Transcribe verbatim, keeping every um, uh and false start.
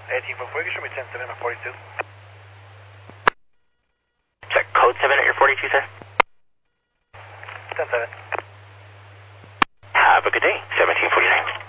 eighteen four four, show me ten seven or forty-two. Check code seven at your forty-two, sir. ten seven. Have a good day, seventeen forty-nine.